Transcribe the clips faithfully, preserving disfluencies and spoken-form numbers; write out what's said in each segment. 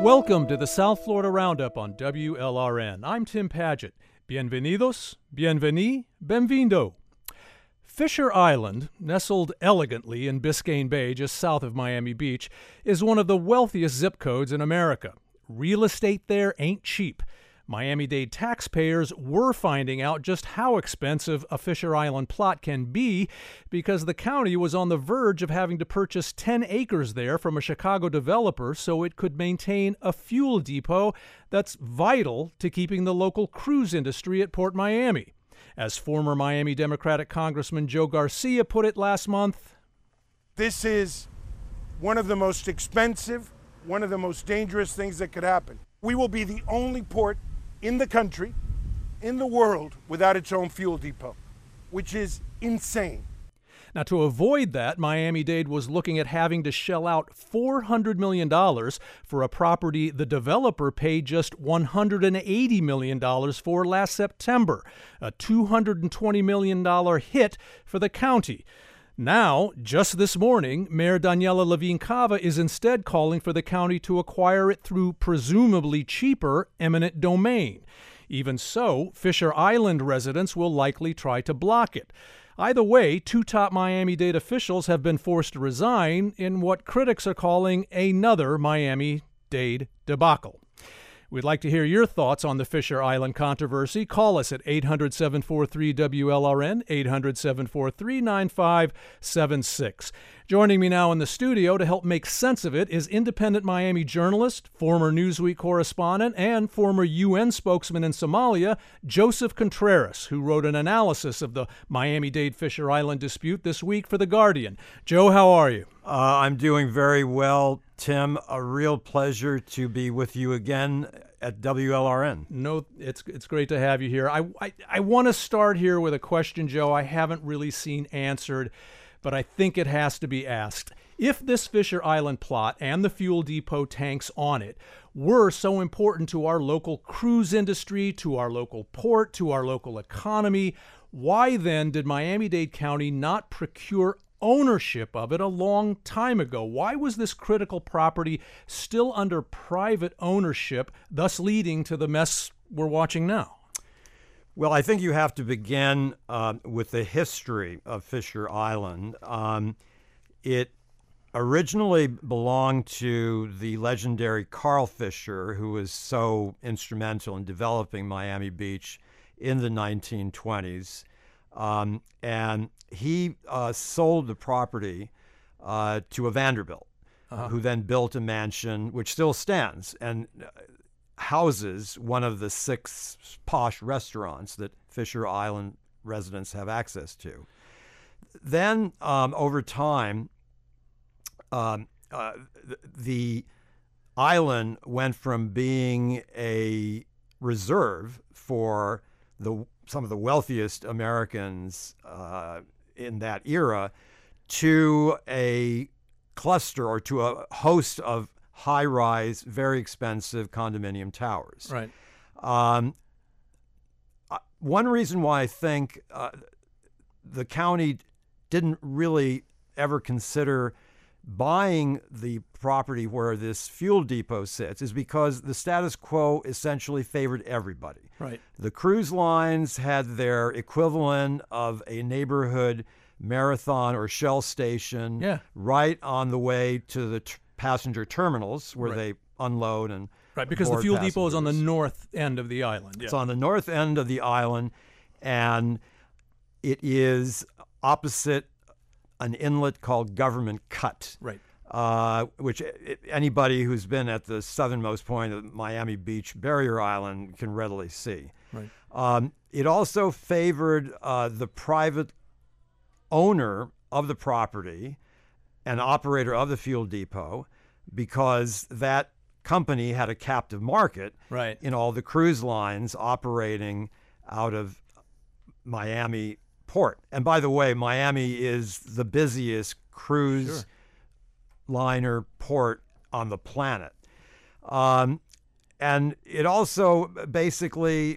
Welcome to the South Florida Roundup on W L R N. I'm Tim Padgett. Bienvenidos, bienveni, benvindo. Fisher Island, nestled elegantly in Biscayne Bay just south of Miami Beach, is one of the wealthiest zip codes in America. Real estate there ain't cheap. Miami-Dade taxpayers were finding out just how expensive a Fisher Island plot can be because the county was on the verge of having to purchase ten acres there from a Chicago developer so it could maintain a fuel depot that's vital to keeping the local cruise industry at Port Miami. As former Miami Democratic Congressman Joe Garcia put it last month, this is one of the most expensive, one of the most dangerous things that could happen. We will be the only port in the country, in the world, without its own fuel depot, which is insane. Now, to avoid that, Miami-Dade was looking at having to shell out four hundred million dollars for a property the developer paid just one hundred eighty million dollars for last September, a two hundred twenty million dollars hit for the county. Now, just this morning, Mayor Daniela Levine Cava is instead calling for the county to acquire it through presumably cheaper eminent domain. Even so, Fisher Island residents will likely try to block it. Either way, two top Miami-Dade officials have been forced to resign in what critics are calling another Miami-Dade debacle. We'd like to hear your thoughts on the Fisher Island controversy. Call us at eight hundred, seven four three, W L R N, eight hundred, seven four three, nine five seven six. Joining me now in the studio to help make sense of it is independent Miami journalist, former Newsweek correspondent, and former U N spokesman in Somalia, Joseph Contreras, who wrote an analysis of the Miami-Dade Fisher Island dispute this week for The Guardian. Joe, how are you? Uh, I'm doing very well, Tim. A real pleasure to be with you again at W L R N. No, it's it's great to have you here. I, I, I want to start here with a question, Joe, I haven't really seen answered, but I think it has to be asked. If this Fisher Island plot and the fuel depot tanks on it were so important to our local cruise industry, to our local port, to our local economy, why then did Miami-Dade County not procure ownership of it a long time ago? Why was this critical property still under private ownership, thus leading to the mess we're watching now? Well, I think you have to begin uh, with the history of Fisher Island. Um, it originally belonged to the legendary Carl Fisher, who was so instrumental in developing Miami Beach in the nineteen twenties. Um, and he uh, sold the property uh, to a Vanderbilt, uh-huh. who then built a mansion which still stands and houses one of the six posh restaurants that Fisher Island residents have access to. Then, um, over time, um, uh, the island went from being a reserve for the some of the wealthiest Americans uh, in that era to a cluster or to a host of high-rise, very expensive condominium towers. Right. Um, one reason why I think uh, the county didn't really ever consider buying the property where this fuel depot sits is because the status quo essentially favored everybody. Right. The cruise lines had their equivalent of a neighborhood marathon or Shell station yeah. right on the way to the t- passenger terminals where right. they unload and Right, because the board fuel passengers. depot is on the north end of the island. Yeah. It's on the north end of the island, and it is opposite an inlet called Government Cut. Right. Uh, which anybody who's been at the southernmost point of Miami Beach Barrier Island can readily see. Right. Um, it also favored uh, the private owner of the property and operator of the fuel depot because that company had a captive market right. in all the cruise lines operating out of Miami Port. And by the way, Miami is the busiest cruise Sure. liner port on the planet. Um, and it also basically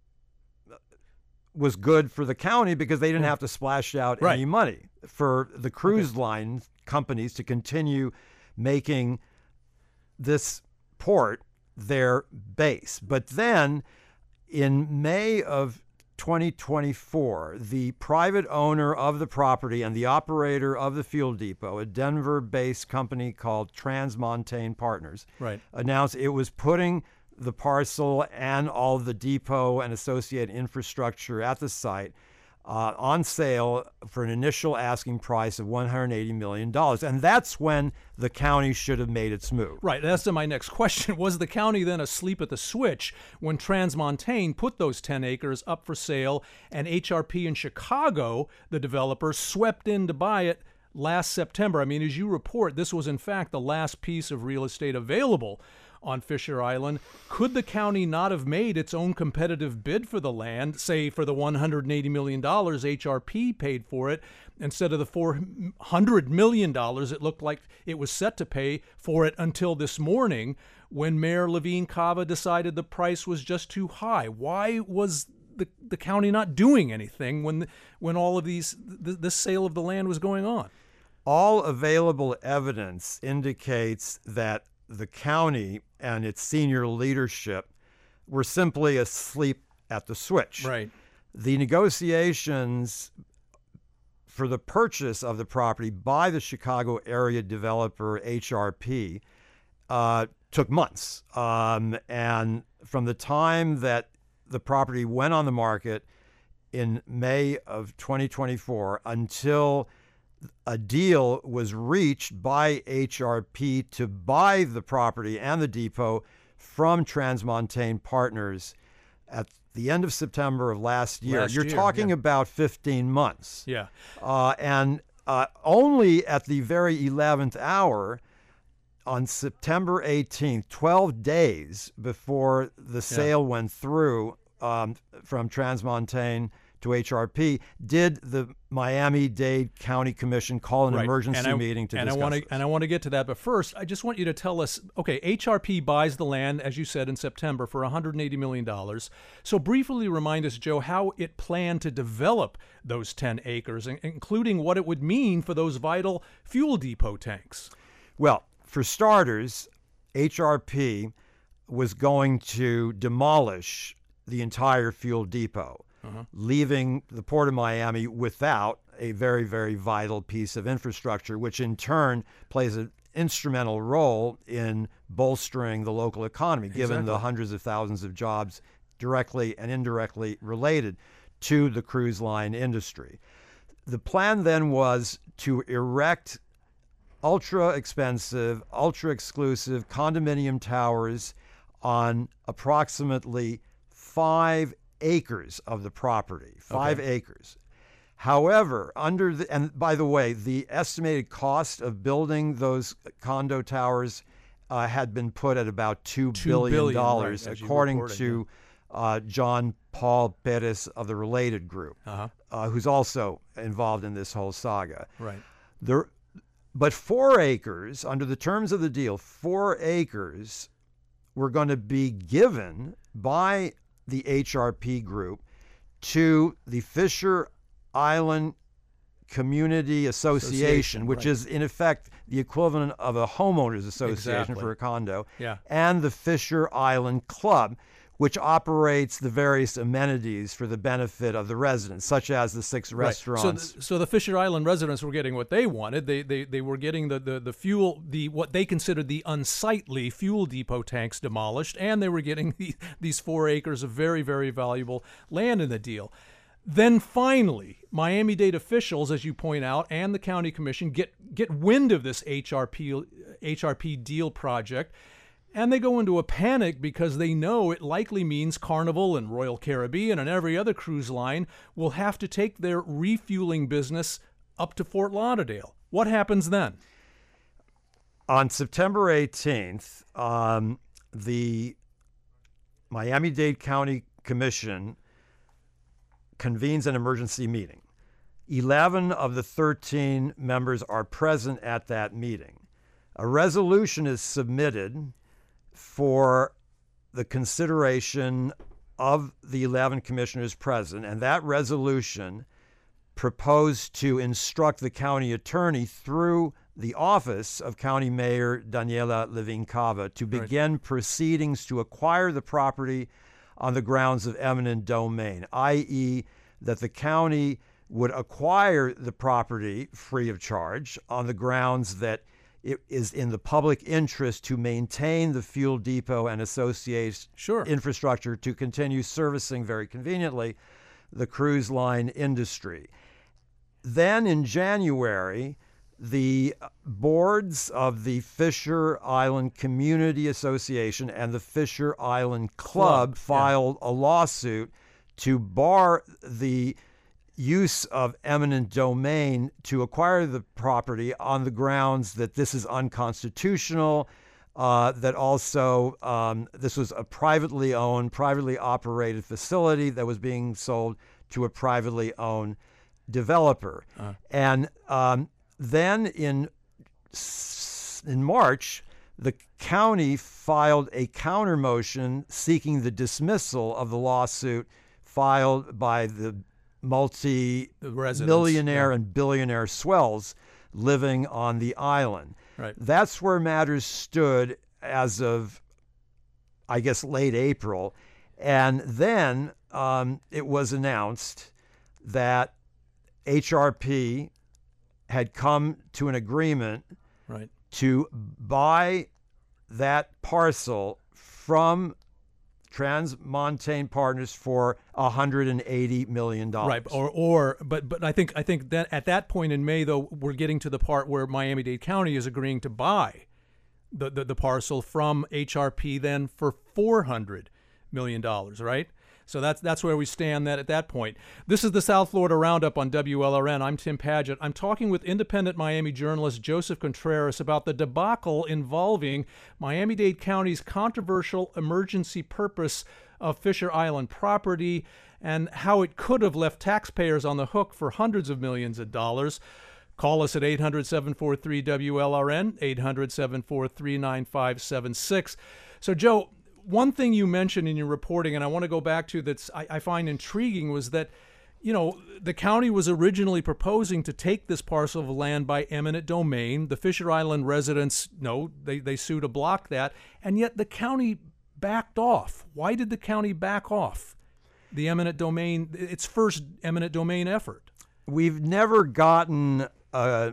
was good for the county because they didn't have to splash out Right. any money for the cruise Okay. line companies to continue making this port their base. But then in May of twenty twenty-four, the private owner of the property and the operator of the fuel depot, a Denver-based company called Transmontane Partners, Right. announced it was putting the parcel and all the depot and associated infrastructure at the site uh, on sale for an initial asking price of one hundred eighty million dollars. And that's when the county should have made its move. Right. That's my next question. Was the county then asleep at the switch when Transmontane put those ten acres up for sale and H R P in Chicago, the developer, swept in to buy it last September? I mean, as you report, this was in fact the last piece of real estate available on Fisher Island. Could the county not have made its own competitive bid for the land, say for the one hundred eighty million dollars H R P paid for it, instead of the four hundred million dollars it looked like it was set to pay for it until this morning when Mayor Levine Cava decided the price was just too high? Why was the, the county not doing anything when the, when all of these th- this sale of the land was going on? All available evidence indicates that the county and its senior leadership were simply asleep at the switch. Right. The negotiations for the purchase of the property by the Chicago area developer H R P uh, took months. Um, and from the time that the property went on the market in May of twenty twenty-four until a deal was reached by H R P to buy the property and the depot from Transmontane Partners at the end of September of last year. Last You're year, talking yeah. about fifteen months. Yeah. Uh, and uh, only at the very eleventh hour, on September eighteenth, twelve days before the sale yeah. went through um, from Transmontane to H R P, did the Miami-Dade County Commission call an right. emergency I, meeting to and discuss I wanna, this. And I want to get to that, but first, I just want you to tell us, okay, H R P buys the land, as you said, in September for one hundred eighty million dollars. So briefly remind us, Joe, how it planned to develop those ten acres, including what it would mean for those vital fuel depot tanks. Well, for starters, H R P was going to demolish the entire fuel depot, uh-huh. leaving the Port of Miami without a very, very vital piece of infrastructure, which in turn plays an instrumental role in bolstering the local economy, given exactly. the hundreds of thousands of jobs directly and indirectly related to the cruise line industry. The plan then was to erect ultra expensive, ultra exclusive condominium towers on approximately five acres of the property, five okay. acres. However, under the, and by the way, the estimated cost of building those condo towers uh, had been put at about two, two billion dollars, dollars, right, according reported, to yeah. uh, John Paul Perez of the Related Group, uh-huh. uh, who's also involved in this whole saga. Right. The, but four acres, under the terms of the deal, four acres were going to be given by the H R P group to the Fisher Island Community Association, Association which right. is in effect the equivalent of a homeowners association exactly. for a condo, yeah. and the Fisher Island Club, which operates the various amenities for the benefit of the residents, such as the six right. restaurants. So, the, so the Fisher Island residents were getting what they wanted. They they, they were getting the, the, the fuel, the what they considered the unsightly fuel depot tanks demolished, and they were getting the, these four acres of very, very valuable land in the deal. Then finally, Miami-Dade officials, as you point out, and the county commission get get wind of this H R P H R P deal project, and they go into a panic because they know it likely means Carnival and Royal Caribbean and every other cruise line will have to take their refueling business up to Fort Lauderdale. What happens then? On September eighteenth, um, the Miami-Dade County Commission convenes an emergency meeting. eleven of the thirteen members are present at that meeting. A resolution is submitted for the consideration of the eleven commissioners present, and that resolution proposed to instruct the county attorney through the office of County Mayor Daniela Levine Cava to begin right. proceedings to acquire the property on the grounds of eminent domain, that is that the county would acquire the property free of charge on the grounds that it is in the public interest to maintain the fuel depot and associated sure. infrastructure to continue servicing very conveniently the cruise line industry. Then in January, the boards of the Fisher Island Community Association and the Fisher Island Club, Club filed yeah. a lawsuit to bar the use of eminent domain to acquire the property on the grounds that this is unconstitutional, uh, that also um, this was a privately owned, privately operated facility that was being sold to a privately owned developer. Uh. And um, then in in March, the county filed a counter motion seeking the dismissal of the lawsuit filed by the multi-millionaire yeah. and billionaire swells living on the island. Right. That's where matters stood as of, I guess, late April. And then um, it was announced that H R P had come to an agreement right. to buy that parcel from Transmontane Partners for one hundred eighty million dollars. Right, or or but but I think I think that at that point in May, though, we're getting to the part where Miami-Dade County is agreeing to buy the the, the parcel from H R P then for four hundred million dollars, right? So that's that's where we stand that at that point. This is the South Florida Roundup on W L R N. I'm Tim Padgett. I'm talking with independent Miami journalist Joseph Contreras about the debacle involving Miami-Dade County's controversial emergency purpose of Fisher Island property and how it could have left taxpayers on the hook for hundreds of millions of dollars. Call us at eight hundred, seven four three, W L R N, eight hundred, seven four three, nine five seven six. So, Joe, one thing you mentioned in your reporting, and I want to go back to that's I, I find intriguing, was that, you know, the county was originally proposing to take this parcel of land by eminent domain. The Fisher Island residents, no, they, they sued to block that, and yet the county backed off. Why did the county back off the eminent domain, its first eminent domain effort? We've never gotten a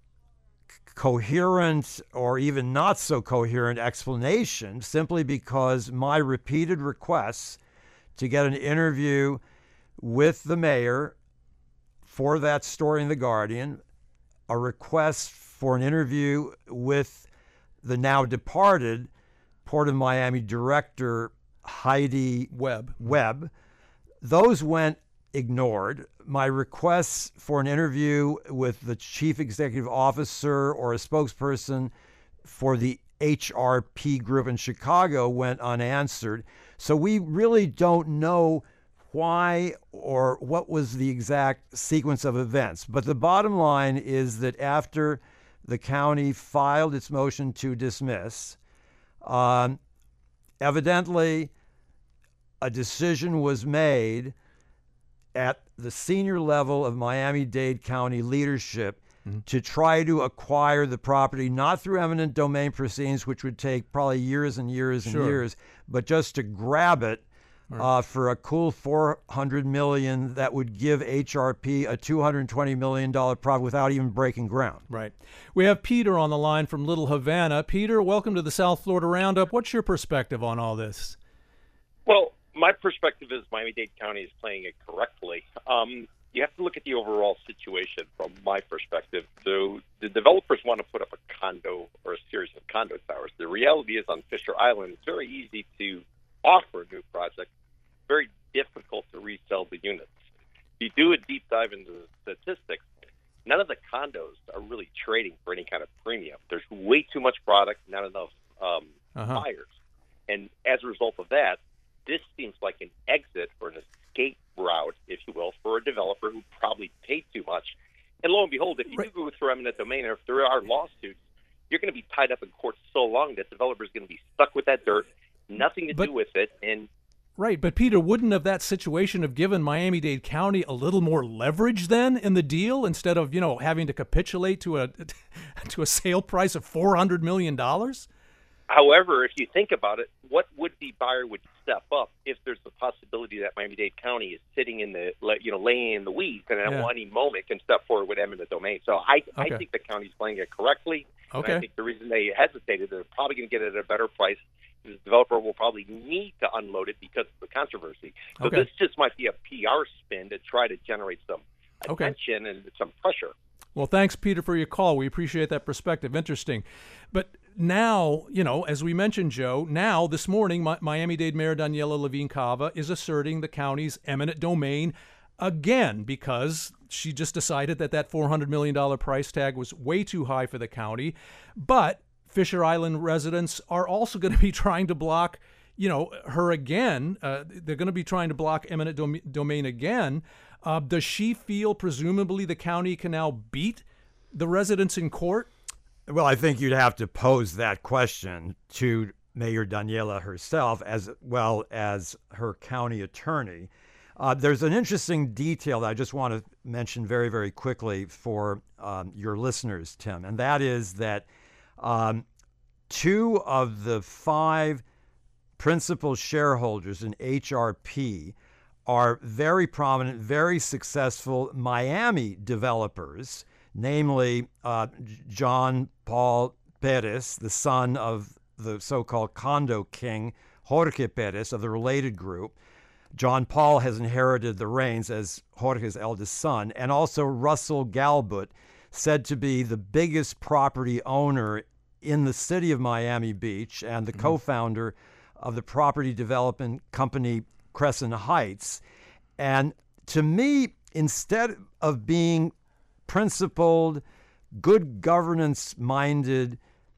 coherent or even not so coherent explanation, simply because my repeated requests to get an interview with the mayor for that story in The Guardian, a request for an interview with the now departed Port of Miami director Heidi Webb. Webb, those went ignored. My requests for an interview with the chief executive officer or a spokesperson for the H R P group in Chicago went unanswered. So we really don't know why or what was the exact sequence of events. But the bottom line is that after the county filed its motion to dismiss, um, evidently a decision was made at the senior level of Miami-Dade County leadership mm-hmm. to try to acquire the property, not through eminent domain proceedings, which would take probably years and years sure. and years, but just to grab it right. uh, for a cool four hundred million dollars that would give H R P a two hundred twenty million dollars profit without even breaking ground. Right. We have Peter on the line from Little Havana. Peter, welcome to the South Florida Roundup. What's your perspective on all this? Well, my perspective is Miami-Dade County is playing it correctly. Um, you have to look at the overall situation from my perspective. So the developers want to put up a condo or a series of condo towers. The reality is on Fisher Island, it's very easy to offer a new project, very difficult to resell the units. If you do a deep dive into the statistics, none of the condos are really trading for any kind of premium. There's way too much product, not enough um, uh-huh. buyers. And as a result of that, this seems like an exit or an escape route, if you will, for a developer who probably paid too much. And lo and behold, if you right. do go through eminent domain, or if there are lawsuits, you're going to be tied up in court so long that developers are going to be stuck with that dirt, nothing to but, do with it. And Right, but Peter, wouldn't have that situation have given Miami-Dade County a little more leverage then in the deal instead of, you know, having to capitulate to a to a sale price of four hundred million dollars? However, if you think about it, what would-be buyer would step up if there's the possibility that Miami-Dade County is sitting in the, you know, laying in the weeds and at Yeah. any moment can step forward with eminent domain. So I, Okay. I think the county's playing it correctly. Okay. And I think the reason they hesitated, they're probably going to get it at a better price. The developer will probably need to unload it because of the controversy. So Okay. this just might be a P R spin to try to generate some Okay. attention and some pressure. Well, thanks, Peter, for your call. We appreciate that perspective. Interesting. But now, you know, as we mentioned, Joe, now this morning, Mi- Miami-Dade Mayor Daniela Levine Cava is asserting the county's eminent domain again because she just decided that that four hundred million dollars price tag was way too high for the county. But Fisher Island residents are also going to be trying to block, you know, her again. Uh, they're going to be trying to block eminent dom- domain again. Uh, does she feel presumably the county can now beat the residents in court? Well, I think you'd have to pose that question to Mayor Daniela herself as well as her county attorney. Uh, there's an interesting detail that I just want to mention very, very quickly for um, your listeners, Tim, and that is that um, two of the five principal shareholders in H R P are very prominent, very successful Miami developers, namely uh, John Paul Perez, the son of the so-called condo king, Jorge Perez of the Related Group. John Paul has inherited the reins as Jorge's eldest son, and also Russell Galbut, said to be the biggest property owner in the city of Miami Beach and the mm-hmm. co-founder of the property development company Crescent Heights. And to me, instead of being principled, good governance-minded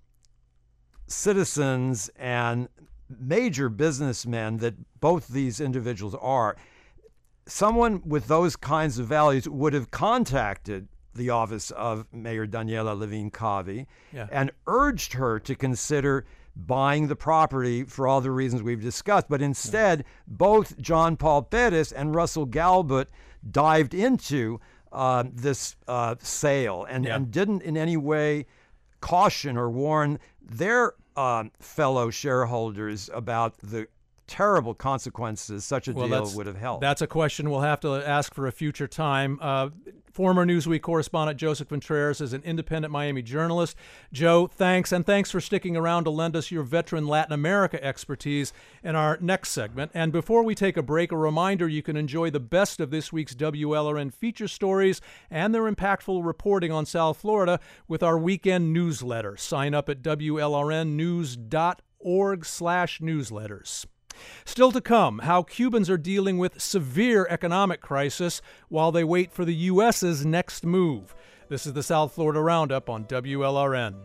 citizens and major businessmen that both these individuals are, someone with those kinds of values would have contacted the office of Mayor Daniela Levine Cava Yeah. and urged her to consider buying the property for all the reasons we've discussed. But instead, yeah. both John Paul Perez and Russell Galbut dived into uh, this uh, sale and, yeah. and didn't in any way caution or warn their uh, fellow shareholders about the terrible consequences such a well, deal would have held. That's a question we'll have to ask for a future time. Uh, former Newsweek correspondent Joseph Contreras is an independent Miami journalist. Joe, thanks, and thanks for sticking around to lend us your veteran Latin America expertise in our next segment. And before we take a break, a reminder you can enjoy the best of this week's W L R N feature stories and their impactful reporting on South Florida with our weekend newsletter. Sign up at W L R N news dot org slash newsletters. Still to come, how Cubans are dealing with severe economic crisis while they wait for the U S's next move. This is the South Florida Roundup on W L R N.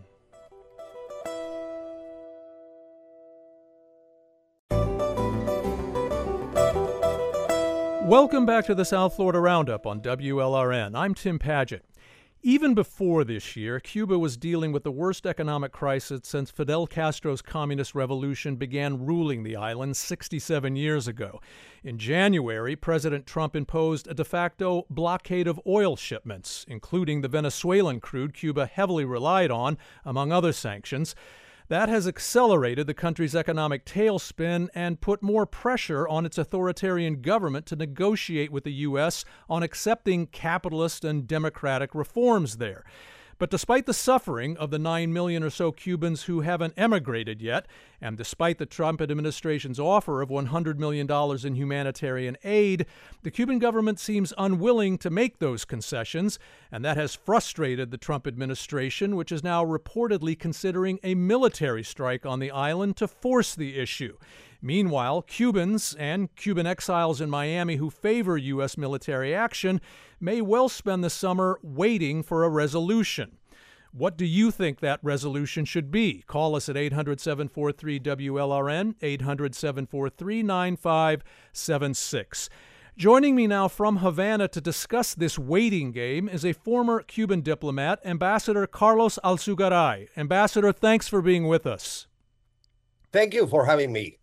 Welcome back to the South Florida Roundup on W L R N. I'm Tim Padgett. Even before this year, Cuba was dealing with the worst economic crisis since Fidel Castro's communist revolution began ruling the island sixty-seven years ago. In January, President Trump imposed a de facto blockade of oil shipments, including the Venezuelan crude Cuba heavily relied on, among other sanctions. That has accelerated the country's economic tailspin and put more pressure on its authoritarian government to negotiate with the U S on accepting capitalist and democratic reforms there. But despite the suffering of the nine million or so Cubans who haven't emigrated yet, and despite the Trump administration's offer of one hundred million dollars in humanitarian aid, the Cuban government seems unwilling to make those concessions, and that has frustrated the Trump administration, which is now reportedly considering a military strike on the island to force the issue. Meanwhile, Cubans and Cuban exiles in Miami who favor U S military action may well spend the summer waiting for a resolution. What do you think that resolution should be? Call us at eight hundred, seven four three, W L R N, eight hundred, seven four three, nine five seven six. Joining me now from Havana to discuss this waiting game is a former Cuban diplomat, Ambassador Carlos Alzugaray. Ambassador, thanks for being with us. Thank you for having me.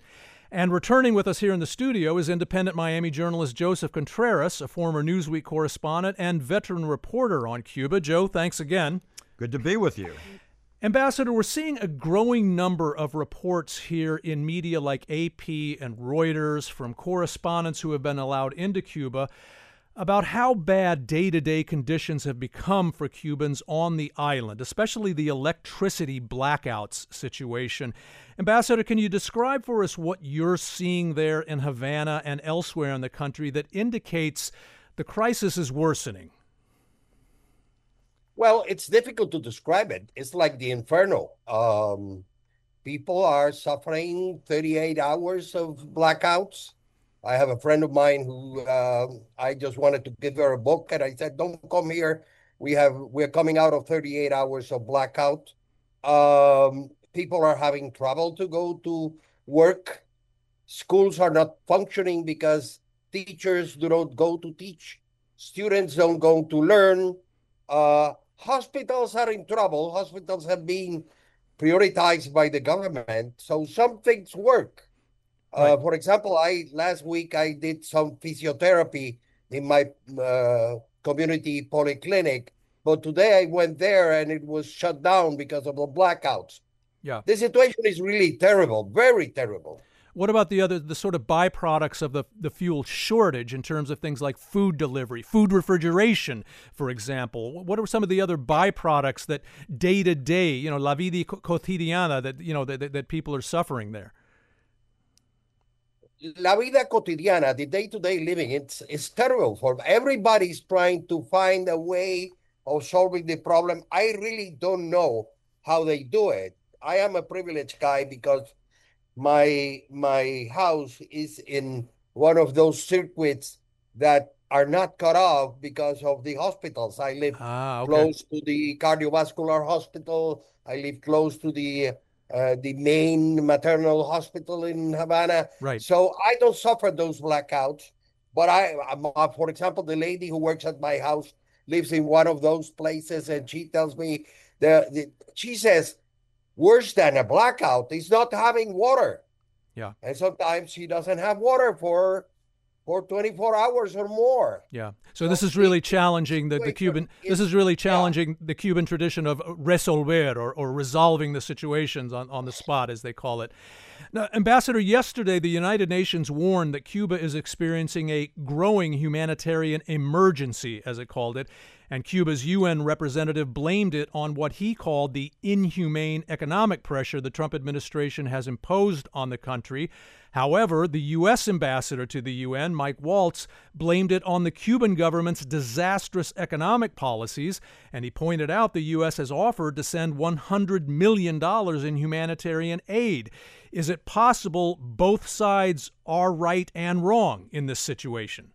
And returning with us here in the studio is independent Miami journalist Joseph Contreras, a former Newsweek correspondent and veteran reporter on Cuba. Joe, thanks again. Good to be with you. Ambassador, we're seeing a growing number of reports here in media like A P and Reuters from correspondents who have been allowed into Cuba about how bad day-to-day conditions have become for Cubans on the island, especially the electricity blackouts situation. Ambassador, can you describe for us what you're seeing there in Havana and elsewhere in the country that indicates the crisis is worsening? Well, it's difficult to describe it. It's like the inferno. Um, people are suffering thirty-eight hours of blackouts. I have a friend of mine who uh, I just wanted to give her a book, and I said, "Don't come here. We have we're coming out of thirty-eight hours of blackout." Um, people are having trouble to go to work. Schools are not functioning because teachers do not go to teach. Students don't go to learn. Uh, hospitals are in trouble. Hospitals have been prioritized by the government, so some things work. Right. Uh, for example, I last week I did some physiotherapy in my uh, community polyclinic, but today I went there and it was shut down because of the blackouts. Yeah. The situation is really terrible, very terrible. What about the other, the sort of byproducts of the, the fuel shortage in terms of things like food delivery, food refrigeration, for example? What are some of the other byproducts that day to day, you know, la vida cotidiana, that, you know, that, that people are suffering there? La vida cotidiana, the day-to-day living, it's, it's terrible for everybody's trying to find a way of solving the problem. I really don't know how they do it. I am a privileged guy because my my house is in one of those circuits that are not cut off because of the hospitals. I live ah, okay. close to the cardiovascular hospital. I live close to the uh, the main maternal hospital in Havana. Right. So I don't suffer those blackouts. But I, I'm, uh, for example, the lady who works at my house lives in one of those places, and she tells me the, the she says, worse than a blackout is not having water. Yeah. And sometimes she doesn't have water for for twenty-four hours or more. Yeah. So this is really challenging the, the Cuban, this is really challenging yeah. the Cuban tradition of resolver, or, or resolving the situations on, on the spot, as they call it. Now, Ambassador, yesterday the United Nations warned that Cuba is experiencing a growing humanitarian emergency, as it called it, and Cuba's U N representative blamed it on what he called the inhumane economic pressure the Trump administration has imposed on the country. However, the U S ambassador to the U N, Mike Waltz, blamed it on the Cuban government's disastrous economic policies, and he pointed out the U S has offered to send one hundred million dollars in humanitarian aid. Is it possible both sides are right and wrong in this situation?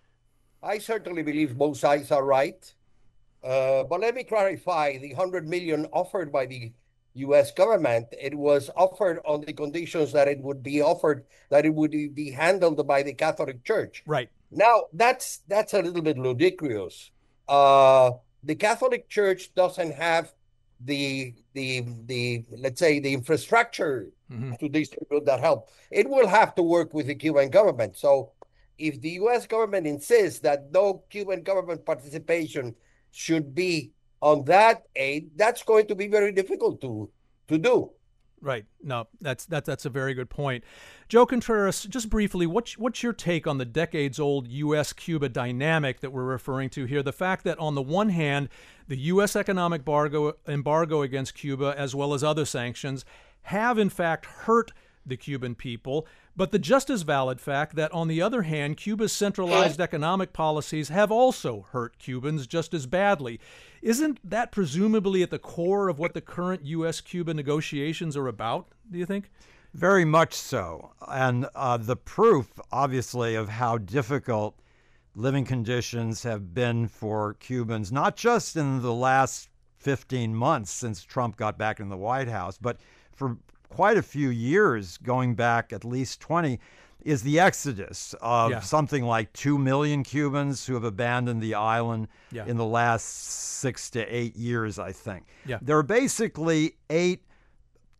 I certainly believe both sides are right. Uh, but let me clarify, the one hundred million dollars offered by the U S government, it was offered on the conditions that it would be offered, that it would be handled by the Catholic Church. Right. Now, that's that's a little bit ludicrous. Uh, the Catholic Church doesn't have the, the, the let's say, the infrastructure mm-hmm. to distribute that help. It will have to work with the Cuban government. So if the U S government insists that no Cuban government participation should be on that aid, that's going to be very difficult to to do. Right. No, that's that's that's a very good point. Joe Contreras, just briefly, what's what's your take on the decades-old U S Cuba dynamic that we're referring to here? The fact that on the one hand, the U S economic embargo embargo against Cuba, as well as other sanctions, have in fact hurt the Cuban people, but the just as valid fact that, on the other hand, Cuba's centralized economic policies have also hurt Cubans just as badly. Isn't that presumably at the core of what the current U S Cuba negotiations are about, do you think? Very much so. And uh, the proof, obviously, of how difficult living conditions have been for Cubans, not just in the last fifteen months since Trump got back in the White House, but for quite a few years, going back at least twenty, is the exodus of yeah. something like two million Cubans who have abandoned the island yeah. in the last six to eight years, I think. Yeah. There are basically eight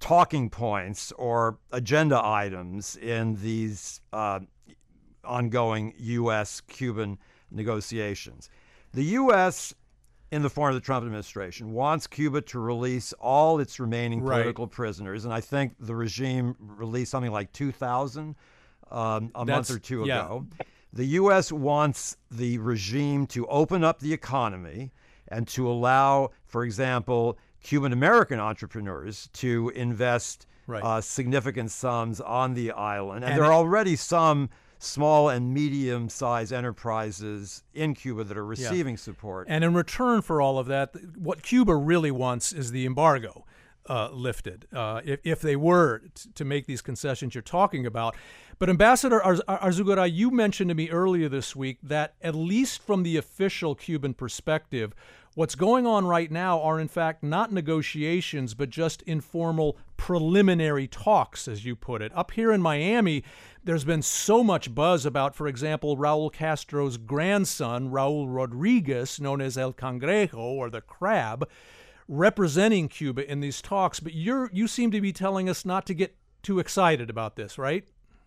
talking points or agenda items in these uh, ongoing U S Cuban negotiations. The U S, in the form of the Trump administration, wants Cuba to release all its remaining Right. political prisoners, and I think the regime released something like two thousand um, a That's- month or two yeah. ago. The U S wants the regime to open up the economy and to allow, for example, Cuban American entrepreneurs to invest Right. uh, significant sums on the island. And, And there are it- already some small and medium-sized enterprises in Cuba that are receiving support. And in return for all of that, what Cuba really wants is the embargo uh, lifted, uh, if, if they were t- to make these concessions you're talking about. But Ambassador Arz- Arzugaray, you mentioned to me earlier this week that at least from the official Cuban perspective, what's going on right now are in fact not negotiations, but just informal preliminary talks, as you put it. Up here in Miami, there's been so much buzz about, for example, Raul Castro's grandson, Raul Rodriguez, known as El Cangrejo, or the Crab, representing Cuba in these talks. But you're you seem to be telling us not to get too excited about this, right?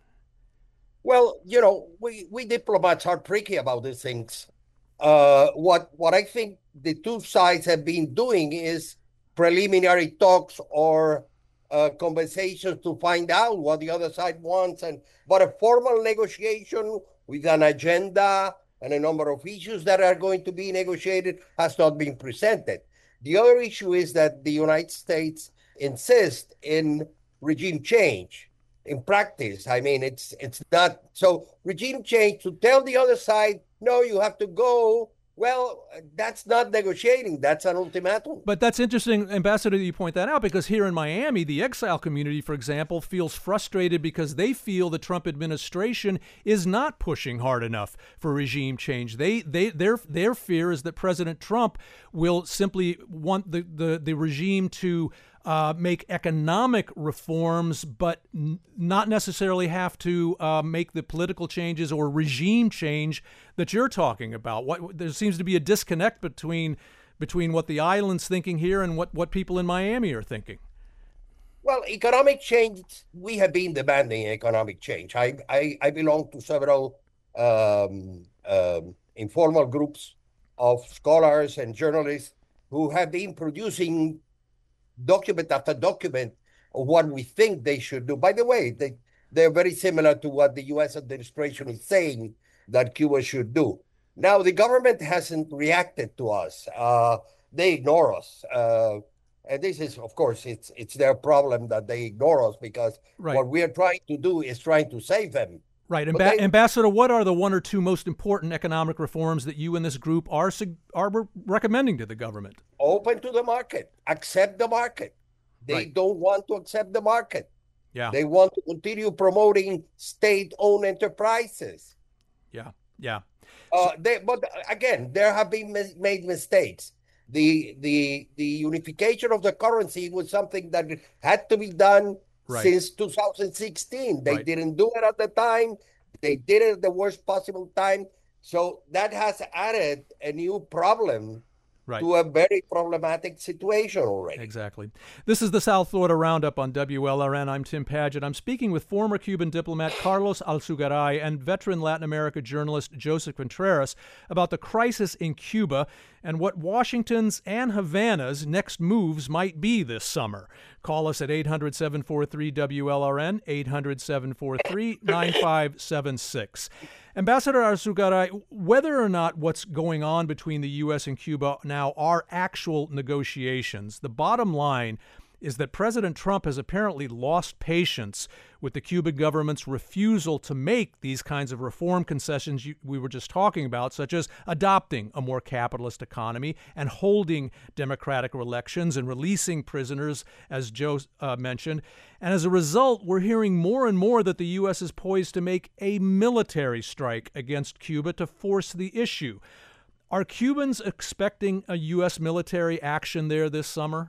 Well, you know, we, we diplomats are tricky about these things. Uh, what what I think the two sides have been doing is preliminary talks or uh, conversations to find out what the other side wants, and but a formal negotiation with an agenda and a number of issues that are going to be negotiated has not been presented. The other issue is that the United States insists in regime change. In practice, I mean, it's it's not so regime change to tell the other side, no, you have to go. Well, that's not negotiating. That's an ultimatum. But that's interesting, Ambassador, that you point that out, because here in Miami, the exile community, for example, feels frustrated because they feel the Trump administration is not pushing hard enough for regime change. They, they, their, their fear is that President Trump will simply want the, the, the regime to Uh, make economic reforms, but n- not necessarily have to uh, make the political changes or regime change that you're talking about. What there seems to be a disconnect between between what the island's thinking here and what, what people in Miami are thinking. Well, economic change, we have been demanding economic change. I I, I belong to several um, um, informal groups of scholars and journalists who have been producing document after document of what we think they should do. By the way, they, they're very similar to what the U S administration is saying that Cuba should do. Now, the government hasn't reacted to us. Uh, they ignore us. Uh, and this is, of course, it's it's their problem that they ignore us because Right. what we are trying to do is trying to save them. Right. But Amba- they- Ambassador, what are the one or two most important economic reforms that you and this group are sug- are re- recommending to the government? Open to the market, accept the market. They Right. don't want to accept the market. Yeah. They want to continue promoting state-owned enterprises. Yeah. Yeah. Uh, they, but again, there have been mis- made mistakes. The the the unification of the currency was something that had to be done Right. since two thousand sixteen. They Right. didn't do it at the time. They did it at the worst possible time. So that has added a new problem Right. to a very problematic situation already. Exactly. This is the South Florida Roundup on W L R N. I'm Tim Padgett. I'm speaking with former Cuban diplomat Carlos Alzugaray and veteran Latin America journalist Joseph Contreras about the crisis in Cuba and what Washington's and Havana's next moves might be this summer. Call us at eight hundred, seven four three, W L R N, eight hundred, seven four three, nine five seven six. Ambassador Arzugaray, whether or not what's going on between the U S and Cuba now are actual negotiations, the bottom line is that President Trump has apparently lost patience with the Cuban government's refusal to make these kinds of reform concessions you, we were just talking about, such as adopting a more capitalist economy and holding democratic elections and releasing prisoners, as Joe uh, mentioned. And as a result, we're hearing more and more that the U S is poised to make a military strike against Cuba to force the issue. Are Cubans expecting a U S military action there this summer?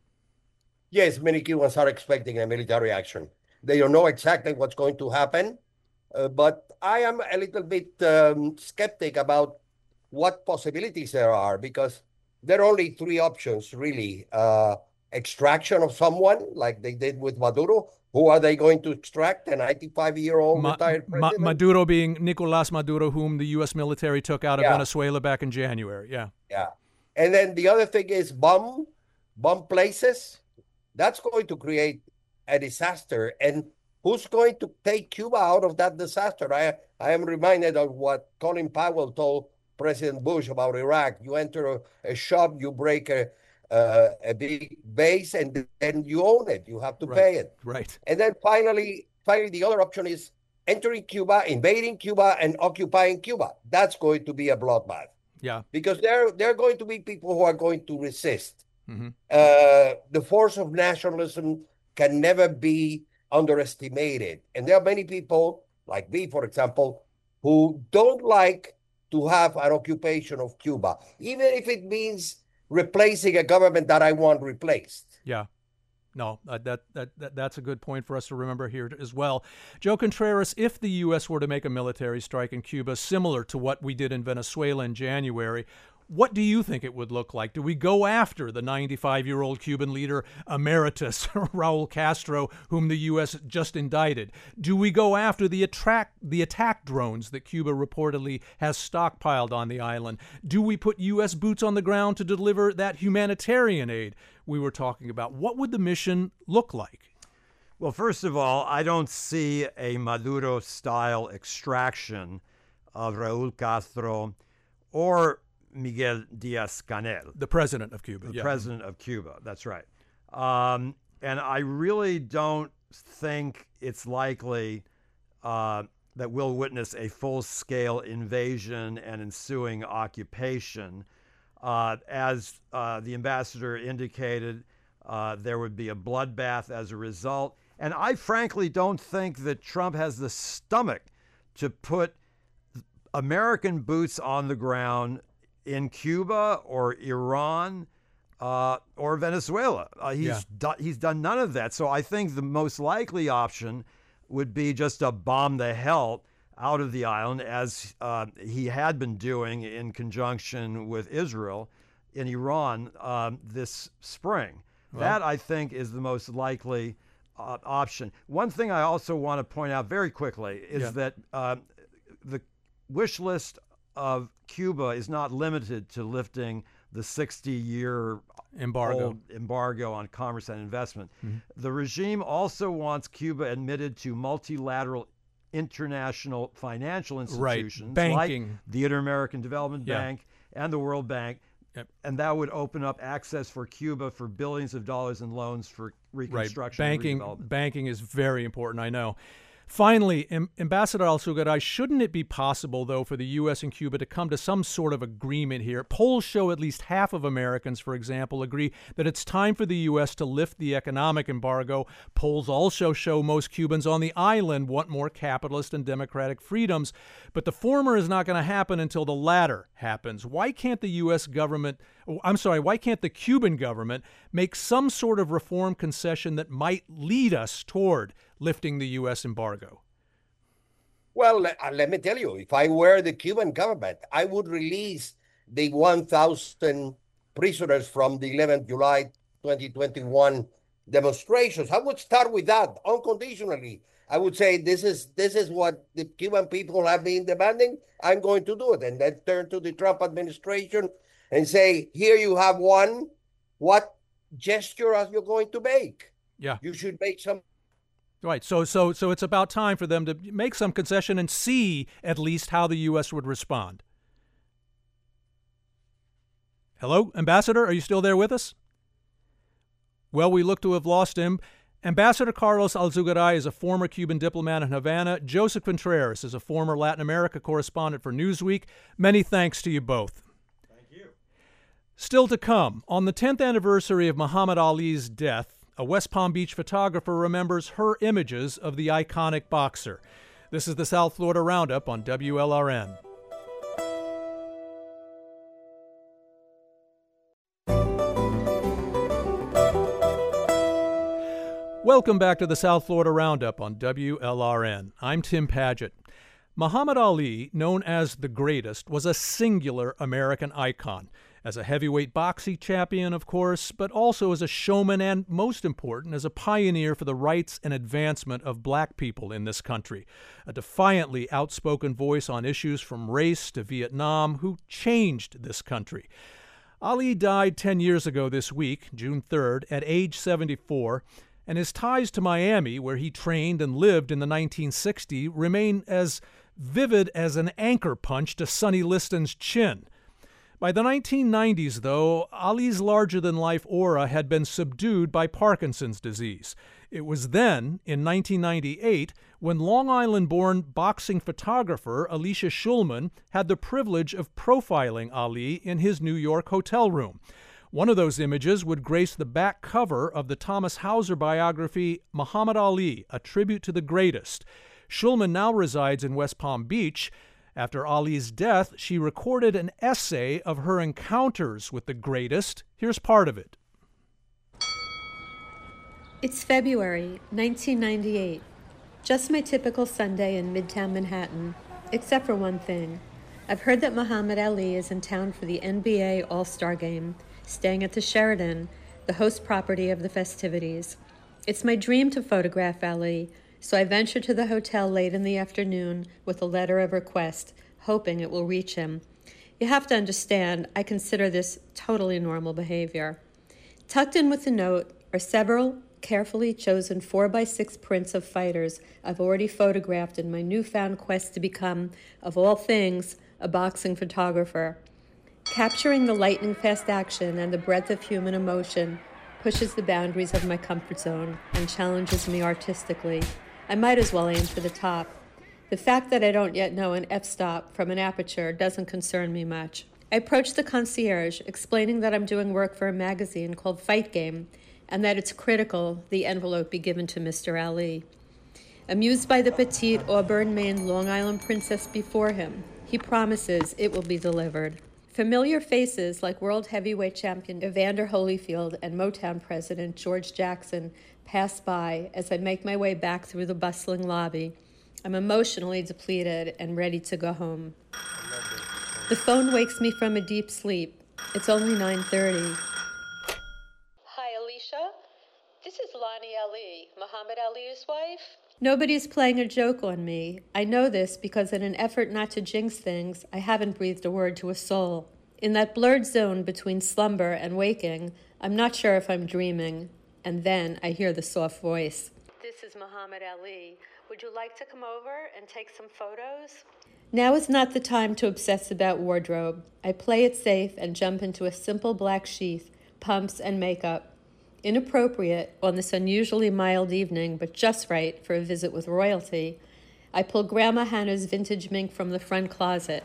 Yes, many Cubans are expecting a military action. They don't know exactly what's going to happen, uh, but I am a little bit um, skeptic about what possibilities there are because there are only three options, really. Uh, extraction of someone like they did with Maduro. Who are they going to extract? A ninety-five-year-old Ma- retired president? Ma- Maduro being Nicolas Maduro, whom the U S military took out of yeah. Venezuela back in January. Yeah. Yeah. And then the other thing is bomb, bomb places. That's going to create a disaster. And who's going to take Cuba out of that disaster? I, I am reminded of what Colin Powell told President Bush about Iraq. You enter a, a shop, you break a, uh, a big base, and then you own it. You have to right. pay it. Right. And then finally, finally, the other option is entering Cuba, invading Cuba, and occupying Cuba. That's going to be a bloodbath. Yeah. Because there, there are going to be people who are going to resist. Mm-hmm. Uh, the force of nationalism can never be underestimated. And there are many people, like me, for example, who don't like to have an occupation of Cuba, even if it means replacing a government that I want replaced. Yeah. No, uh, that, that that that's a good point for us to remember here as well. Joe Contreras, if the U S were to make a military strike in Cuba similar to what we did in Venezuela in January, what do you think it would look like? Do we go after the ninety-five-year-old Cuban leader emeritus, Raul Castro, whom the U S just indicted? Do we go after the attack, the attack drones that Cuba reportedly has stockpiled on the island? Do we put U S boots on the ground to deliver that humanitarian aid we were talking about? What would the mission look like? Well, first of all, I don't see a Maduro-style extraction of Raul Castro or Miguel Diaz-Canel. The president of Cuba. The yeah. president of Cuba, that's right. Um, and I really don't think it's likely uh, that we'll witness a full-scale invasion and ensuing occupation. Uh, as uh, the ambassador indicated, uh, there would be a bloodbath as a result. And I frankly don't think that Trump has the stomach to put American boots on the ground in Cuba or Iran uh, or Venezuela. Uh, he's, yeah. do- he's done none of that. So I think the most likely option would be just to bomb the hell out of the island, as uh, he had been doing in conjunction with Israel in Iran um, this spring. Well, that, I think, is the most likely uh, option. One thing I also want to point out very quickly is yeah. that uh, the wish list of Cuba is not limited to lifting the sixty-year embargo embargo on commerce and investment. Mm-hmm. The regime also wants Cuba admitted to multilateral international financial institutions, right. Banking. like the Inter-American Development yeah. Bank and the World Bank, yep. and that would open up access for Cuba for billions of dollars in loans for reconstruction right. Banking, and redevelopment. Banking is very important, I know. Finally, Am- Ambassador Alzugaray, shouldn't it be possible, though, for the U S and Cuba to come to some sort of agreement here? Polls show at least half of Americans, for example, agree that it's time for the U S to lift the economic embargo. Polls also show most Cubans on the island want more capitalist and democratic freedoms. But the former is not going to happen until the latter happens. Why can't the U S government, I'm sorry, why can't the Cuban government make some sort of reform concession that might lead us toward lifting the U S embargo? Well, let, uh, let me tell you, if I were the Cuban government, I would release the one thousand prisoners from the eleventh of July twenty twenty-one demonstrations. I would start with that unconditionally. I would say, this is this is what the Cuban people have been demanding. I'm going to do it. And then turn to the Trump administration and say, here you have one. What gesture are you going to make? Yeah. You should make some. Right. So so so it's about time for them to make some concession and see at least how the U S would respond. Hello, Ambassador, are you still there with us? Well, we look to have lost him. Ambassador Carlos Alzugaray is a former Cuban diplomat in Havana. Joseph Contreras is a former Latin America correspondent for Newsweek. Many thanks to you both. Thank you. Still to come, on the tenth anniversary of Muhammad Ali's death, a West Palm Beach photographer remembers her images of the iconic boxer. This is the South Florida Roundup on W L R N. Welcome back to the South Florida Roundup on W L R N. I'm Tim Padgett. Muhammad Ali, known as the greatest, was a singular American icon. as a heavyweight boxing champion, of course, but also as a showman and, most important, as a pioneer for the rights and advancement of black people in this country. A defiantly outspoken voice on issues from race to Vietnam who changed this country. Ali died ten years ago this week, June third, at age seventy-four, and his ties to Miami, where he trained and lived in the nineteen sixties, remain as vivid as an anchor punch to Sonny Liston's chin. By the nineteen nineties, though, Ali's larger-than-life aura had been subdued by Parkinson's disease. It was then, in nineteen ninety-eight, when Long Island-born boxing photographer Alicia Schulman had the privilege of profiling Ali in his New York hotel room. One of those images would grace the back cover of the Thomas Hauser biography Muhammad Ali, A Tribute to the Greatest. Schulman now resides in West Palm Beach. After Ali's death, she recorded an essay of her encounters with the greatest. Here's part of it. It's February nineteen ninety-eight. Just my typical Sunday in Midtown Manhattan, except for one thing. I've heard that Muhammad Ali is in town for the N B A All-Star Game, staying at the Sheraton, the host property of the festivities. It's my dream to photograph Ali, so I venture to the hotel late in the afternoon with a letter of request, hoping it will reach him. You have to understand, I consider this totally normal behavior. Tucked in with the note are several carefully chosen four by six prints of fighters I've already photographed in my newfound quest to become, of all things, a boxing photographer. Capturing the lightning-fast action and the breadth of human emotion pushes the boundaries of my comfort zone and challenges me artistically. I might as well aim for the top. The fact that I don't yet know an f-stop from an aperture doesn't concern me much. I approached the concierge, explaining that I'm doing work for a magazine called Fight Game, and that it's critical the envelope be given to Mister Ali. Amused by the petite, auburn-maned Long Island princess before him, he promises it will be delivered. Familiar faces like world heavyweight champion Evander Holyfield and Motown president George Jackson pass by as I make my way back through the bustling lobby. I'm emotionally depleted and ready to go home. The phone wakes me from a deep sleep. It's only nine thirty. Hi, Alicia. This is Lonnie Ali, Muhammad Ali's wife. Nobody's playing a joke on me. I know this because in an effort not to jinx things, I haven't breathed a word to a soul. In that blurred zone between slumber and waking, I'm not sure if I'm dreaming. And then I hear the soft voice. This is Muhammad Ali. Would you like to come over and take some photos? Now is not the time to obsess about wardrobe. I play it safe and jump into a simple black sheath, pumps, and makeup. Inappropriate on this unusually mild evening, but just right for a visit with royalty, I pull Grandma Hannah's vintage mink from the front closet.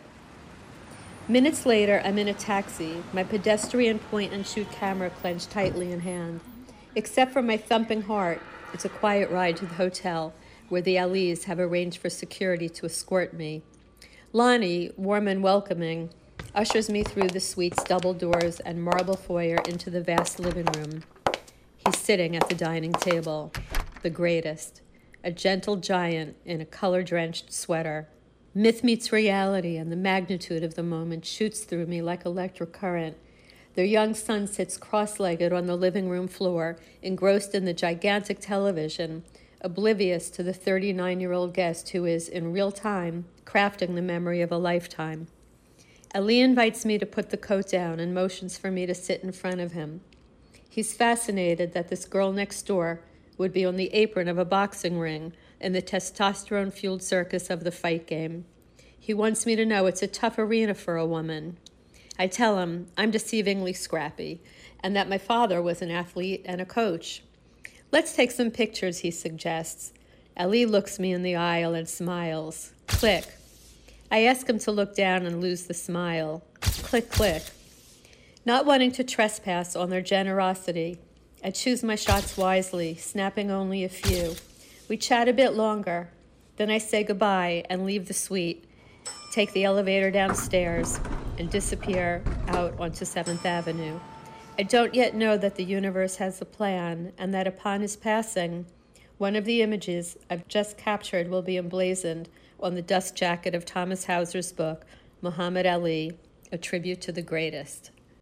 Minutes later, I'm in a taxi, my pedestrian point-and-shoot camera clenched tightly in hand. Except for my thumping heart, it's a quiet ride to the hotel, where the Alis have arranged for security to escort me. Lonnie, warm and welcoming, ushers me through the suite's double doors and marble foyer into the vast living room. He's sitting at the dining table, the greatest, a gentle giant in a color-drenched sweater. Myth meets reality, and the magnitude of the moment shoots through me like electric current. Their young son sits cross-legged on the living room floor, engrossed in the gigantic television, oblivious to the thirty-nine-year-old guest who is, in real time, crafting the memory of a lifetime. Ali invites me to put the coat down and motions for me to sit in front of him. He's fascinated that this girl next door would be on the apron of a boxing ring in the testosterone-fueled circus of the Fight Game. He wants me to know it's a tough arena for a woman. I tell him I'm deceivingly scrappy and that my father was an athlete and a coach. Let's take some pictures, he suggests. Ali looks me in the aisle and smiles. Click. I ask him to look down and lose the smile. Click, click. Not wanting to trespass on their generosity, I choose my shots wisely, snapping only a few. We chat a bit longer. Then I say goodbye and leave the suite, take the elevator downstairs, and disappear out onto seventh Avenue. I don't yet know that the universe has a plan, and that upon his passing, one of the images I've just captured will be emblazoned on the dust jacket of Thomas Hauser's book, Muhammad Ali, A Tribute to the Greatest.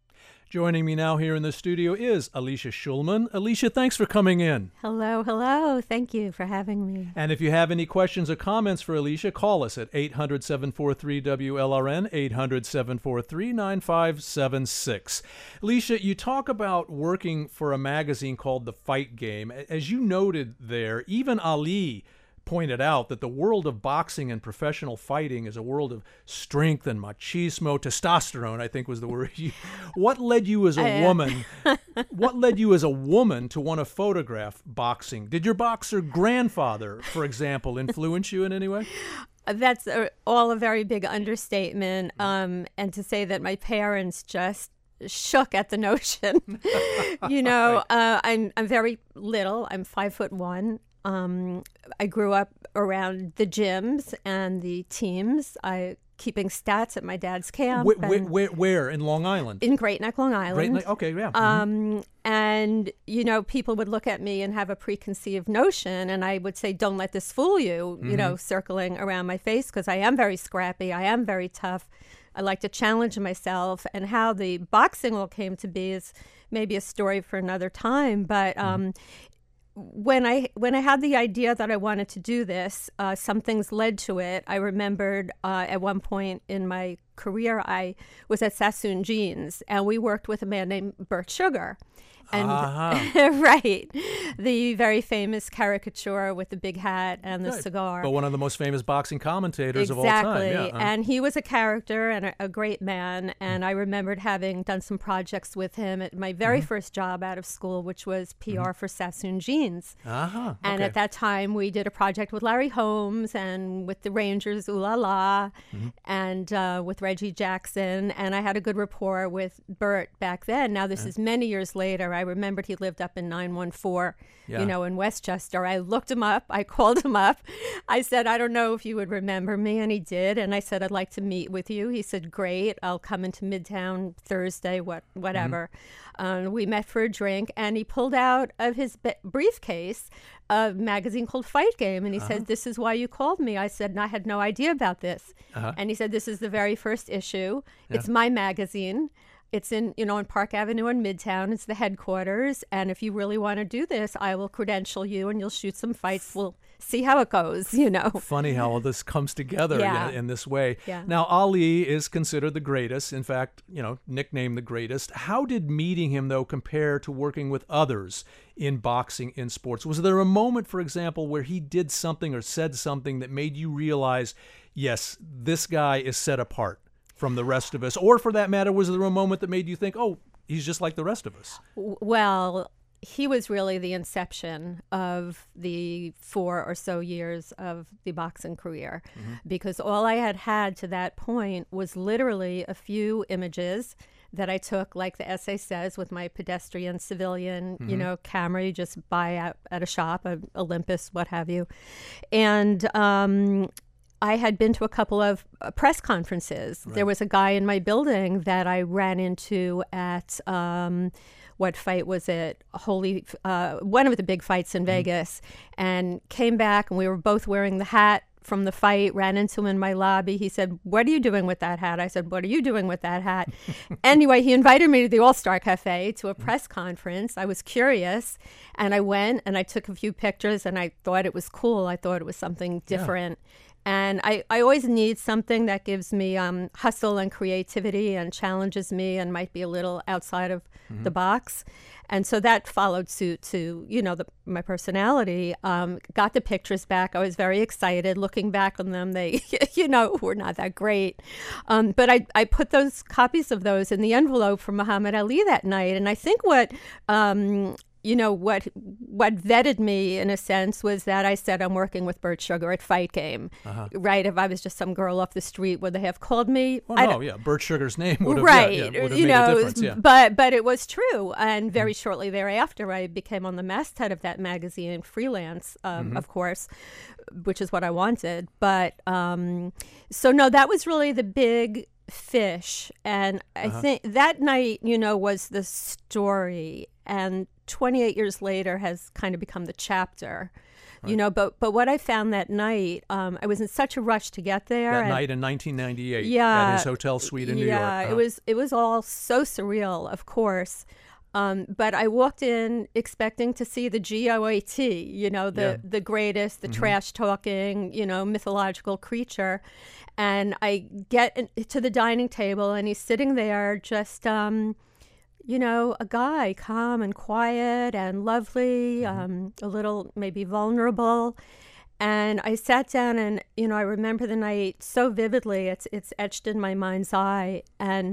Joining me now here in the studio is Alicia Schulman. Alicia, thanks for coming in. Hello, hello. Thank you for having me. And if you have any questions or comments for Alicia, call us at eight hundred, seven four three, W L R N, eight hundred, seven four three, nine five seven six. Alicia, you talk about working for a magazine called The Fight Game. As you noted there, even Ali pointed out that the world of boxing and professional fighting is a world of strength and machismo, testosterone, I think was the word. What led you as a woman? What led you as a woman to want to photograph boxing? Did your boxer grandfather, for example, influence you in any way? That's a, all a very big understatement. Um, and to say that my parents just shook at the notion. You know, uh, I'm I'm very little. I'm five foot one. Um, I grew up around the gyms and the teams. I keeping stats at my dad's camp. Where, where, where, where in Long Island? In Great Neck, Long Island. Great Neck. Okay, yeah. Um, mm-hmm. And you know, people would look at me and have a preconceived notion, and I would say, "Don't let this fool you." Mm-hmm. You know, circling around my face because I am very scrappy. I am very tough. I like to challenge myself, and how the boxing all came to be is maybe a story for another time. But um, mm-hmm. when I when I had the idea that I wanted to do this, uh, some things led to it. I remembered uh, at one point in my career, I was at Sassoon Jeans, and we worked with a man named Bert Sugar. And uh-huh. Right, the very famous caricature with the big hat and the right. cigar. But one of the most famous boxing commentators exactly. of all time. Yeah. Uh-huh. And he was a character and a, a great man. And I remembered having done some projects with him at my very mm-hmm. first job out of school, which was P R mm-hmm. for Sassoon Jeans. Uh-huh. And okay. at that time, we did a project with Larry Holmes and with the Rangers, Ooh La La, mm-hmm. and uh, with Reggie Jackson. And I had a good rapport with Bert back then. Now, this yeah. is many years later. I remembered he lived up in nine one four, yeah. you know, in Westchester. I looked him up. I called him up. I said, I don't know if you would remember me. And he did. And I said, I'd like to meet with you. He said, great. I'll come into Midtown Thursday, what, whatever. Mm-hmm. Um, we met for a drink. And he pulled out of his be- briefcase a magazine called Fight Game. And he uh-huh. said, this is why you called me. I said, and I had no idea about this. Uh-huh. And he said, this is the very first issue. Yeah. It's my magazine. It's in, you know, on Park Avenue in Midtown. It's the headquarters. And if you really want to do this, I will credential you and you'll shoot some fights. We'll see how it goes, you know. Funny how all this comes together yeah. in this way. Yeah. Now, Ali is considered the greatest. In fact, you know, nicknamed the greatest. How did meeting him, though, compare to working with others in boxing, in sports? Was there a moment, for example, where he did something or said something that made you realize, yes, this guy is set apart from the rest of us? Or for that matter, was there a moment that made you think, oh, he's just like the rest of us? Well, he was really the inception of the four or so years of the boxing career, mm-hmm. because all I had had to that point was literally a few images that I took, like the essay says, with my pedestrian civilian, mm-hmm. you know, camera you just buy at, at a shop, a Olympus, what have you. And um I had been to a couple of uh, press conferences. Right. There was a guy in my building that I ran into at, um, what fight was it? Holy, uh, one of the big fights in mm-hmm. Vegas, and came back, and we were both wearing the hat from the fight, ran into him in my lobby. He said, what are you doing with that hat? I said, what are you doing with that hat? Anyway, he invited me to the All-Star Cafe to a press conference. I was curious, and I went, and I took a few pictures, and I thought it was cool. I thought it was something different. Yeah. And I, I always need something that gives me um, hustle and creativity and challenges me and might be a little outside of mm-hmm. the box. And so that followed suit to, you know, the, my personality. Um, got the pictures back. I was very excited. Looking back on them, they, you know, were not that great. Um, but I, I put those copies of those in the envelope for Muhammad Ali that night. And I think what... Um, You know, what what vetted me, in a sense, was that I said I'm working with Bert Sugar at Fight Game, uh-huh. right? If I was just some girl off the street, would they have called me? Well, no, yeah, Bert Sugar's name would have, right, yeah, yeah, would have you made know, a difference, yeah. But, but it was true. And very mm-hmm. shortly thereafter, I became on the masthead of that magazine, freelance, um, mm-hmm. of course, which is what I wanted. But, um, so no, that was really the big fish. And I uh-huh. think that night, you know, was the story. And twenty-eight years later has kind of become the chapter. Right. You know, but but what I found that night, um, I was in such a rush to get there. That and, night in nineteen ninety-eight, yeah, at his hotel suite in New yeah, York. Yeah, huh? it was it was all so surreal, of course. Um, but I walked in expecting to see the G O A T, you know, the, Yeah. the greatest, the Mhm. trash-talking, you know, mythological creature. And I get in, to the dining table, and he's sitting there just, um, you know, a guy, calm and quiet and lovely, Mhm. um, a little maybe vulnerable. And I sat down, and, you know, I remember the night so vividly. It's it's etched in my mind's eye. And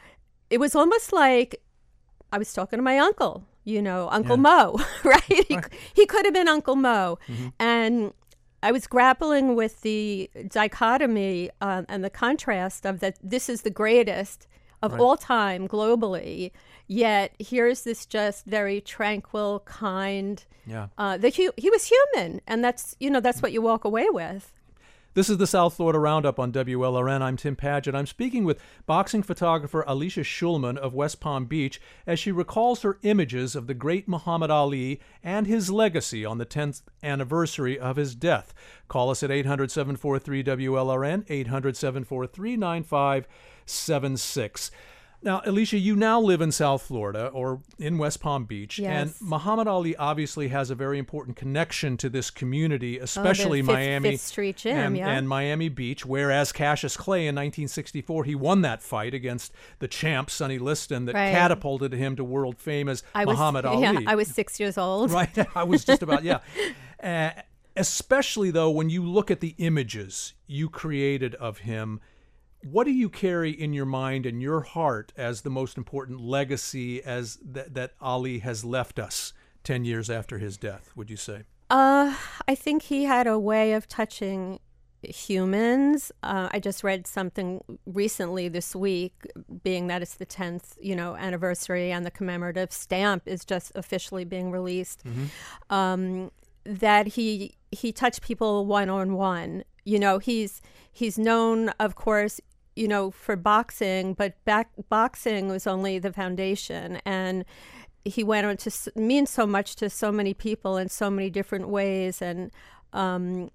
it was almost like I was talking to my uncle, you know, Uncle Yeah. Mo, right? He, Right. he could have been Uncle Mo. Mhm. And I was grappling with the dichotomy um, and the contrast of that this is the greatest of Right. all time globally, yet here's this just very tranquil, kind, Yeah. uh, the hu- he was human. And that's, you know, that's what you walk away with. This is the South Florida Roundup on W L R N. I'm Tim Padgett. I'm speaking with boxing photographer Alicia Schulman of West Palm Beach as she recalls her images of the great Muhammad Ali and his legacy on the tenth anniversary of his death. Call us at eight hundred, seven four three, W L R N, eight hundred, seven four three, nine five seven six. Now, Alicia, you now live in South Florida or in West Palm Beach, Yes. and Muhammad Ali obviously has a very important connection to this community, especially oh, the Fifth, Miami Fifth Street Gym, and, yeah. and Miami Beach, whereas Cassius Clay in nineteen sixty-four, he won that fight against the champ, Sonny Liston, that Right. catapulted him to world fame as I was, Muhammad Ali. Yeah, I was six years old. Right, I was just about, yeah. Uh, especially, though, when you look at the images you created of him, what do you carry in your mind and your heart as the most important legacy as th- that Ali has left us ten years after his death, would you say? Uh, I think he had a way of touching humans. Uh, I just read something recently this week, being that it's the tenth, you know, anniversary and the commemorative stamp is just officially being released. Mm-hmm. Um, that he he touched people one on one. You know, he's he's known, of course, you know, for boxing, but back boxing was only the foundation, and he went on to s- mean so much to so many people in so many different ways. And um,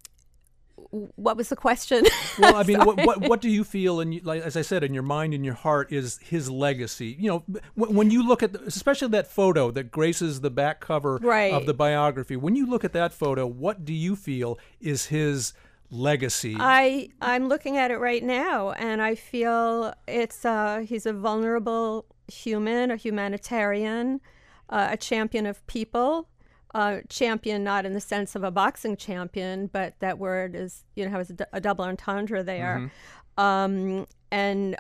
w- what was the question? Well, I mean, what, what what do you feel, and like as I said, in your mind and your heart, is his legacy? You know, w- when you look at, the, especially that photo that graces the back cover Right. of the biography, when you look at that photo, what do you feel is his legacy? I I'm looking at it right now, and I feel it's uh, he's a vulnerable human, a humanitarian, uh, a champion of people. Uh, champion, not in the sense of a boxing champion, but that word is, you know, has a, d- a double entendre there. Um, and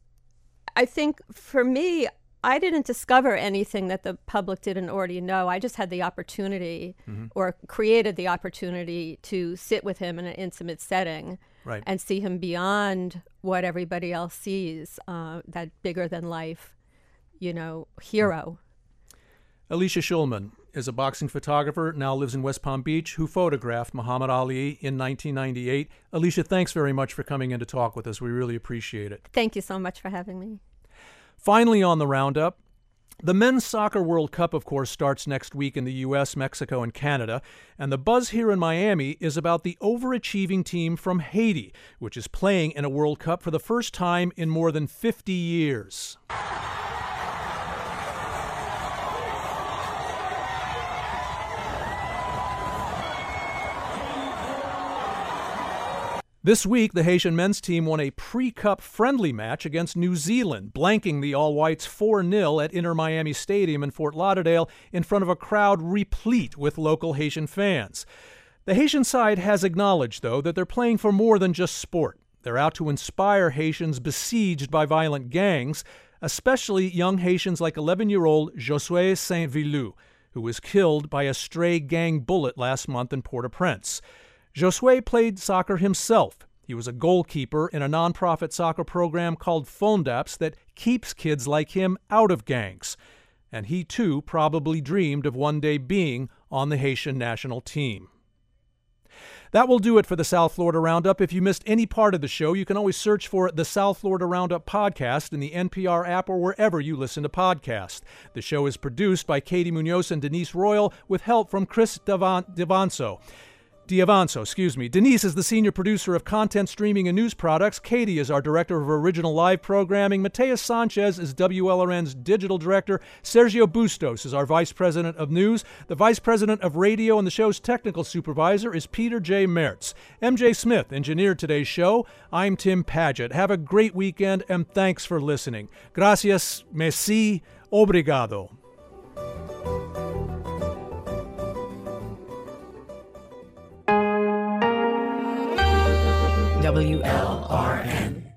I think for me, I didn't discover anything that the public didn't already know. I just had the opportunity or created the opportunity to sit with him in an intimate setting Right. and see him beyond what everybody else sees, uh, that bigger than life, you know, hero. Alicia Schulman is a boxing photographer, now lives in West Palm Beach, who photographed Muhammad Ali in nineteen ninety-eight. Alicia, thanks very much for coming in to talk with us. We really appreciate it. Thank you so much for having me. Finally on the roundup, the Men's Soccer World Cup, of course, starts next week in the U S, Mexico, and Canada, and the buzz here in Miami is about the overachieving team from Haiti, which is playing in a World Cup for the first time in more than fifty years. This week, the Haitian men's team won a pre-Cup friendly match against New Zealand, blanking the All-Whites four nil at Inter Miami Stadium in Fort Lauderdale in front of a crowd replete with local Haitian fans. The Haitian side has acknowledged, though, that they're playing for more than just sport. They're out to inspire Haitians besieged by violent gangs, especially young Haitians like eleven-year-old Josue Saint-Vilou, who was killed by a stray gang bullet last month in Port-au-Prince. Josue played soccer himself. He was a goalkeeper in a nonprofit soccer program called Fondaps that keeps kids like him out of gangs. And he, too, probably dreamed of one day being on the Haitian national team. That will do it for the South Florida Roundup. If you missed any part of the show, you can always search for the South Florida Roundup podcast in the N P R app or wherever you listen to podcasts. The show is produced by Katie Munoz and Denise Royal with help from Chris Davan- Davanzo. Diavanzo, excuse me. Denise is the senior producer of content streaming and news products. Katie is our director of original live programming. Mateus Sanchez is W L R N's digital director. Sergio Bustos is our vice president of news. The vice president of radio and the show's technical supervisor is Peter J. Mertz. M J Smith engineered today's show. I'm Tim Padgett. Have a great weekend and thanks for listening. Gracias, merci, obrigado. W L R N.